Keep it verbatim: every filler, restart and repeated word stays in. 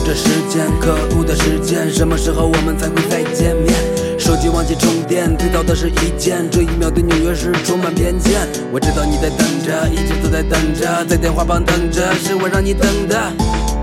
着时间，可恶的时间，什么时候我们才会再见面？手机忘记充电，最早的是一件，这一秒对纽约市充满偏见。我知道你在等着，一直都在等着，在电话旁等着，是我让你等的。